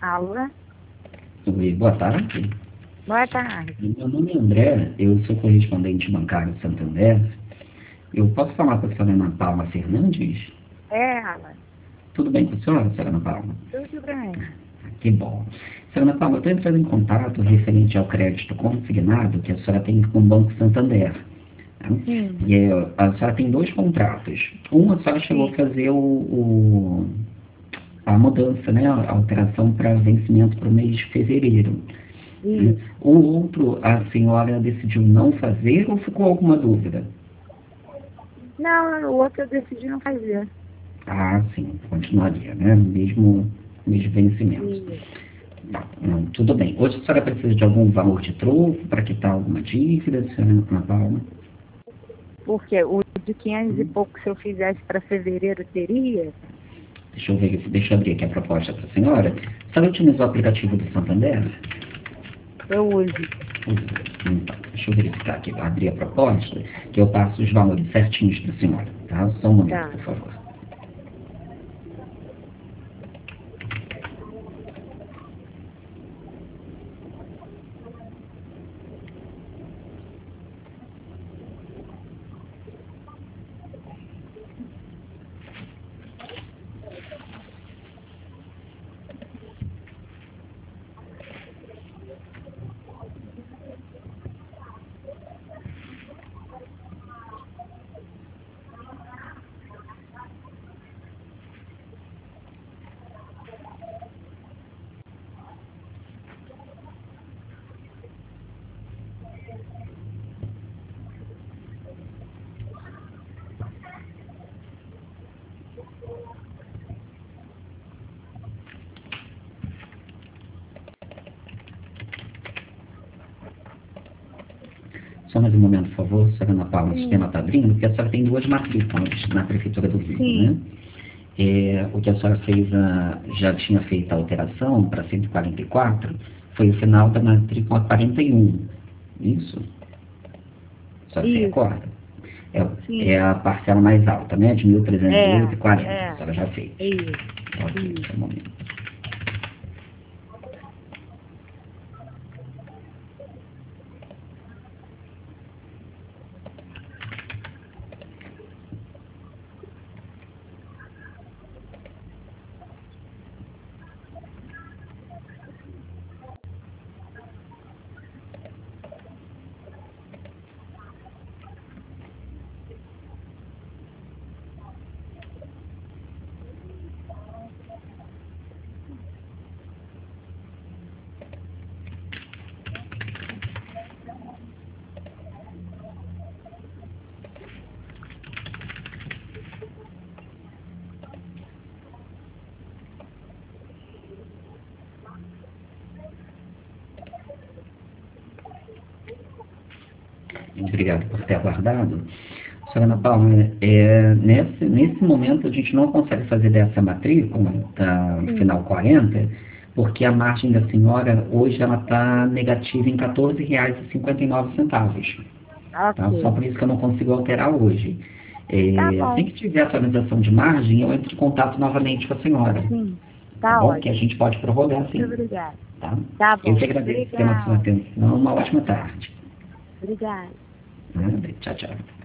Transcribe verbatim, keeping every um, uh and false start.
Alô? Oi, boa tarde. Boa tarde. Meu nome é André, eu sou correspondente bancário Santander. Eu posso falar com a senhora Ana Paula Fernandes? É, Alan. Tudo bem com a senhora, senhora Ana Paula? Tudo bem. Que bom. Senhora Ana Paula, eu estou entrando em contato referente ao crédito consignado que a senhora tem com o Banco Santander. Né? Sim. E é, a senhora tem dois contratos. Um, a senhora chegou Sim. a fazer o, o- a mudança, né? A alteração para vencimento para o mês de fevereiro. Né? Isso. O outro, a senhora decidiu não fazer ou ficou alguma dúvida? Não, o outro eu decidi não fazer. Ah, sim, continuaria, né? Mesmo, mesmo vencimento. Isso. Tá, não, tudo bem. Hoje a senhora precisa de algum valor de troco para quitar alguma dívida, senhora Ana Paula? Porque o de quinhentos e pouco, se eu fizesse para fevereiro, teria? Deixa eu ver, deixa eu abrir aqui a proposta para a senhora. A senhora utiliza o aplicativo do Santander? Eu uso. Então, deixa eu verificar aqui, abrir a proposta, que eu passo os valores certinhos para a senhora, tá? Só um momento, Tá. por favor. Só mais um momento, por favor, senhora Ana Paula, o sistema Sim. está abrindo, porque a senhora tem duas matrículas na Prefeitura do Rio, Sim. né? É, o que a senhora fez, a, já tinha feito a alteração para cento e quarenta e quatro, foi o final da matrícula quarenta e um, isso? A senhora se Isso. recorda? É, Sim. é a parcela mais alta, né? De mil trezentos e oito É. e quarenta, a É. senhora já fez. Isso. Ok, Isso. só um momento. Obrigado por ter aguardado. Senhora Ana Paula, é, nesse, nesse momento a gente não consegue fazer dessa matrícula, tá, Sim. final quarenta, porque a margem da senhora hoje ela está negativa em quatorze reais e cinquenta e nove centavos. Tá? Só Ok. por isso que eu não consigo alterar hoje. Tá É, assim bom. que tiver atualização de margem, eu entro em contato novamente com a senhora. Sim. Tá Tá bom? Que a ótimo. gente pode prorrogar Muito sim. obrigada. Tá? Tá Eu bom. que agradeço pela sua Obrigada. atenção. Uma ótima tarde. Obrigada. Nada. Tchau, tchau.